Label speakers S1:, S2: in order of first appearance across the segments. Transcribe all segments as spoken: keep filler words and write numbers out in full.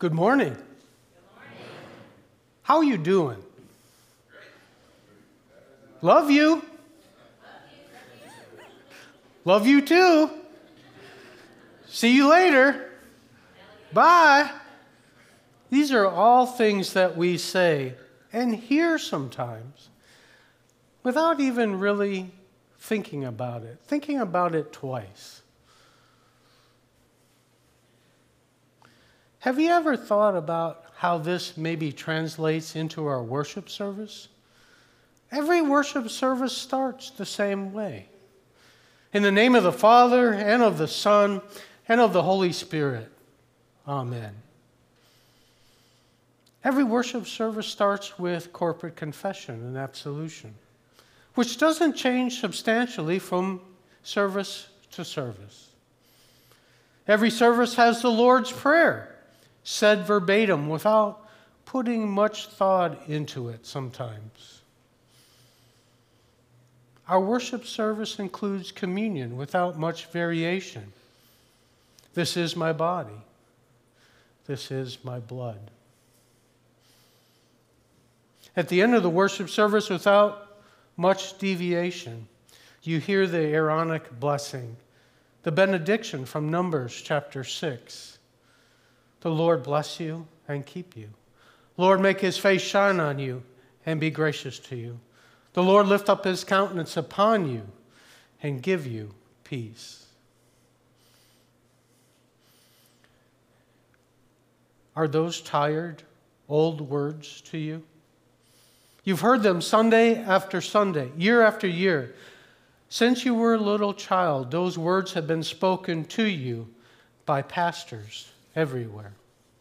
S1: Good morning.
S2: Good morning.
S1: How are you doing? Love you. Love you too. See you later. Bye. These are all things that we say and hear sometimes without even really thinking about it, thinking about it twice. Have you ever thought about how this maybe translates into our worship service? Every worship service starts the same way. In the name of the Father, and of the Son, and of the Holy Spirit. Amen. Every worship service starts with corporate confession and absolution, which doesn't change substantially from service to service. Every service has the Lord's Prayer, said verbatim without putting much thought into it sometimes. Our worship service includes communion without much variation. This is my body. This is my blood. At the end of the worship service, without much deviation, you hear the Aaronic blessing, the benediction from Numbers chapter six. The Lord bless you and keep you. Lord, make his face shine on you and be gracious to you. The Lord lift up his countenance upon you and give you peace. Are those tired, old words to you? You've heard them Sunday after Sunday, year after year. Since you were a little child, those words have been spoken to you by pastors everywhere.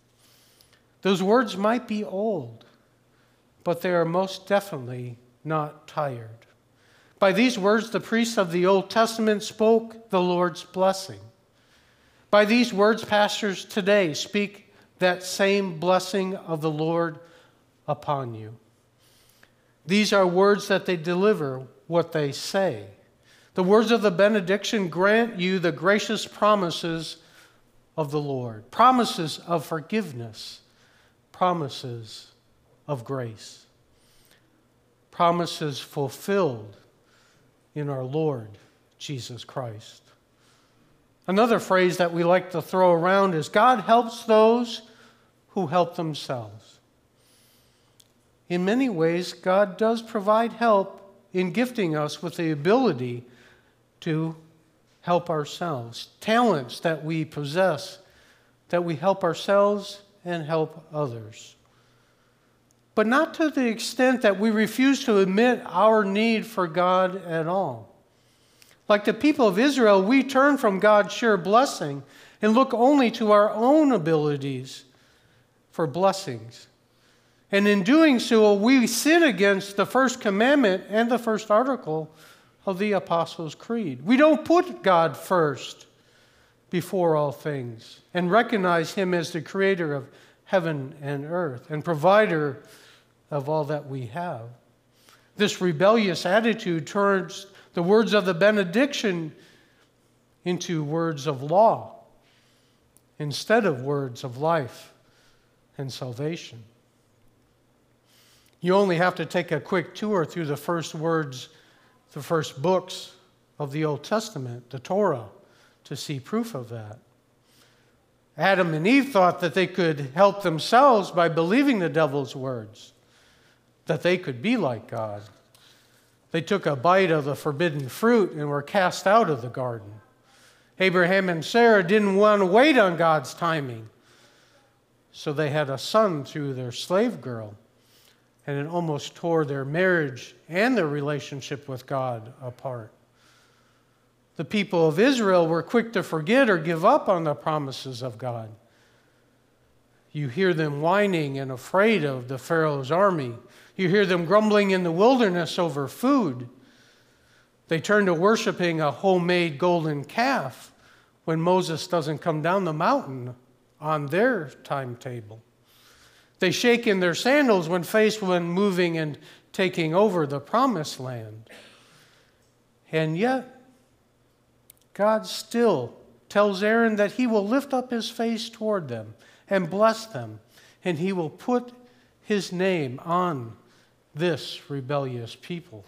S1: Those words might be old, but they are most definitely not tired. By these words, the priests of the Old Testament spoke the Lord's blessing. By these words, pastors today speak that same blessing of the Lord upon you. These are words that they deliver what they say. The words of the benediction grant you the gracious promises of the Lord, promises of forgiveness, promises of grace, promises fulfilled in our Lord Jesus Christ. Another phrase that we like to throw around is, God helps those who help themselves. In many ways, God does provide help in gifting us with the ability to help ourselves, talents that we possess, that we help ourselves and help others. But not to the extent that we refuse to admit our need for God at all. Like the people of Israel, we turn from God's sheer blessing and look only to our own abilities for blessings. And in doing so, we sin against the first commandment and the first article of the Apostles' Creed. We don't put God first before all things and recognize him as the creator of heaven and earth and provider of all that we have. This rebellious attitude turns the words of the benediction into words of law instead of words of life and salvation. You only have to take a quick tour through the first words, the first books of the Old Testament, the Torah, to see proof of that. Adam and Eve thought that they could help themselves by believing the devil's words, that they could be like God. They took a bite of the forbidden fruit and were cast out of the garden. Abraham and Sarah didn't want to wait on God's timing, so they had a son through their slave girl, and it almost tore their marriage and their relationship with God apart. The people of Israel were quick to forget or give up on the promises of God. You hear them whining and afraid of the Pharaoh's army. You hear them grumbling in the wilderness over food. They turn to worshiping a homemade golden calf when Moses doesn't come down the mountain on their timetable. They shake in their sandals when faced when moving and taking over the promised land. And yet, God still tells Aaron that he will lift up his face toward them and bless them, and he will put his name on this rebellious people.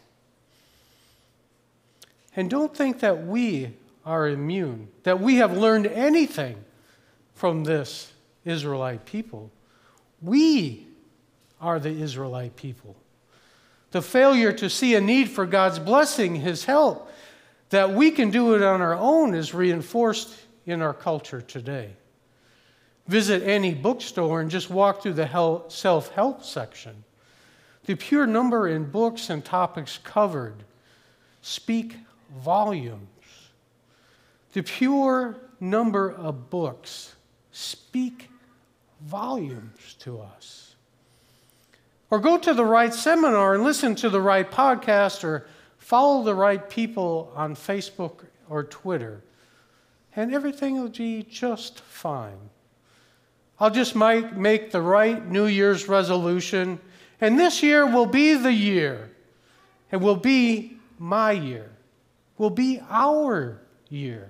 S1: And don't think that we are immune, that we have learned anything from this Israelite people. We are the Israelite people. The failure to see a need for God's blessing, his help, that we can do it on our own is reinforced in our culture today. Visit any bookstore and just walk through the self-help section. The pure number in books and topics covered speak volumes. The pure number of books speak volumes to us. Or go to the right seminar and listen to the right podcast, or follow the right people on Facebook or Twitter, and everything will be just fine. I'll just might make the right New Year's resolution, and this year will be the year. It will be my year. Will be our year.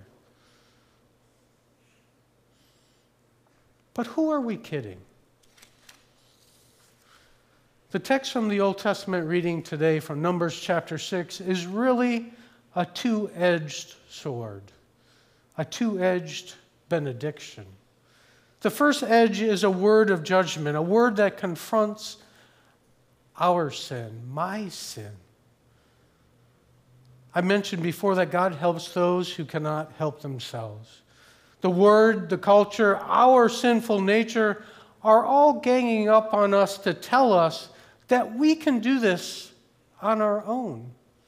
S1: But who are we kidding? The text from the Old Testament reading today from Numbers chapter six is really a two-edged sword, a two-edged benediction. The first edge is a word of judgment, a word that confronts our sin, my sin. I mentioned before that God helps those who cannot help themselves. The word, the culture, our sinful nature are all ganging up on us to tell us that we can do this on our own.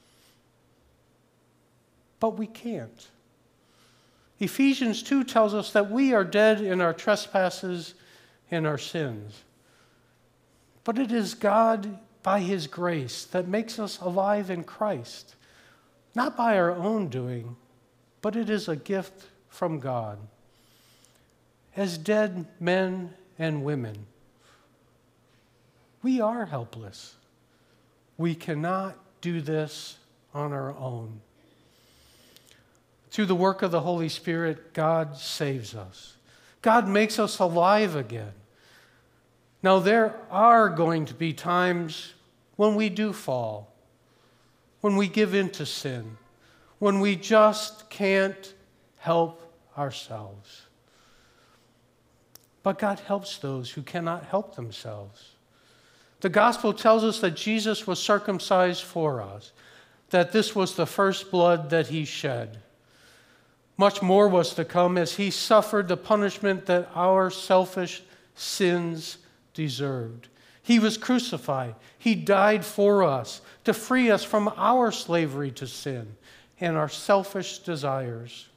S1: But we can't. Ephesians two tells us that we are dead in our trespasses and our sins. But it is God, by his grace, that makes us alive in Christ. Not by our own doing, but it is a gift from God. As dead men and women, we are helpless. We cannot do this on our own. Through the work of the Holy Spirit, God saves us. God makes us alive again. Now, there are going to be times when we do fall, when we give in to sin, when we just can't help ourselves. But God helps those who cannot help themselves. The gospel tells us that Jesus was circumcised for us, that this was the first blood that he shed. Much more was to come as he suffered the punishment that our selfish sins deserved. He was crucified. He died for us to free us from our slavery to sin and our selfish desires.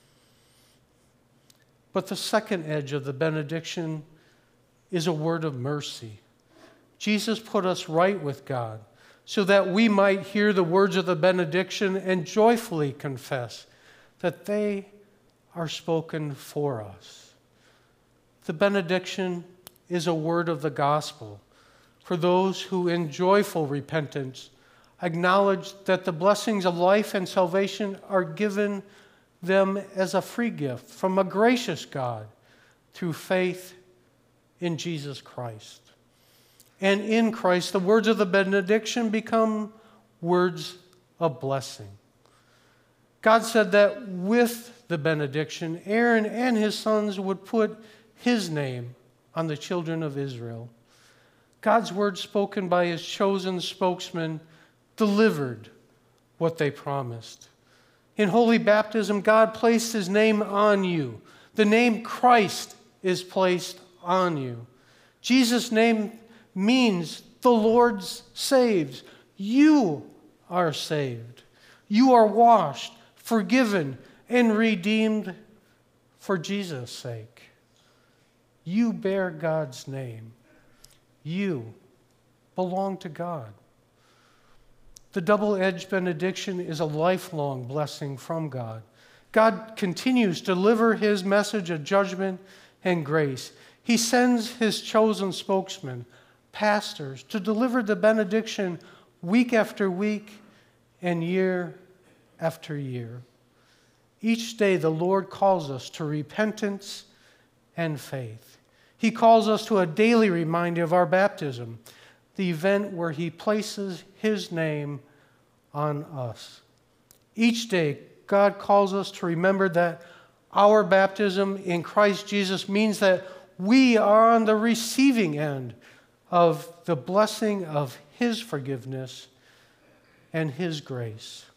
S1: But the second edge of the benediction is a word of mercy. Jesus put us right with God so that we might hear the words of the benediction and joyfully confess that they are spoken for us. The benediction is a word of the gospel for those who in joyful repentance acknowledge that the blessings of life and salvation are given them as a free gift from a gracious God through faith in Jesus Christ. And in Christ, the words of the benediction become words of blessing. God said that with the benediction, Aaron and his sons would put his name on the children of Israel. God's word spoken by his chosen spokesman delivered what they promised. In holy baptism, God placed his name on you. The name Christ is placed on you. Jesus' name means the Lord saves. You are saved. You are washed, forgiven, and redeemed for Jesus' sake. You bear God's name. You belong to God. The double-edged benediction is a lifelong blessing from God. God continues to deliver his message of judgment and grace. He sends his chosen spokesmen, pastors, to deliver the benediction week after week and year after year. Each day the Lord calls us to repentance and faith. He He calls us to a daily reminder of our baptism, the event where he places his name on us. Each day, God calls us to remember that our baptism in Christ Jesus means that we are on the receiving end of the blessing of his forgiveness and his grace.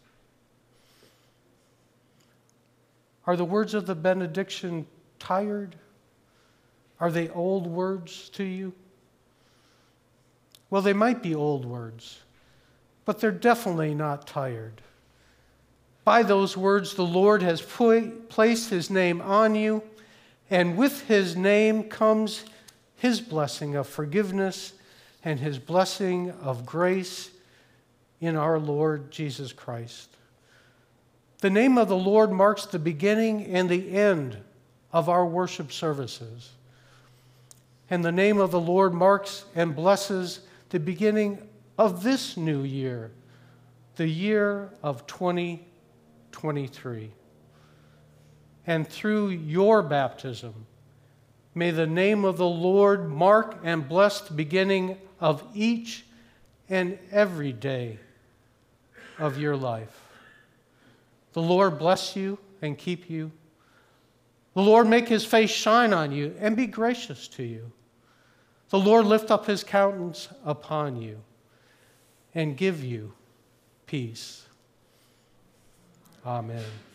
S1: Are the words of the benediction tired? Are they old words to you? Well, they might be old words, but they're definitely not tired. By those words, the Lord has put, placed his name on you, and with his name comes his blessing of forgiveness and his blessing of grace in our Lord Jesus Christ. The name of the Lord marks the beginning and the end of our worship services. And the name of the Lord marks and blesses the beginning of this new year, the year of twenty twenty-three. And through your baptism, may the name of the Lord mark and bless the beginning of each and every day of your life. The Lord bless you and keep you. The Lord make his face shine on you and be gracious to you. The Lord lift up his countenance upon you and give you peace. Amen.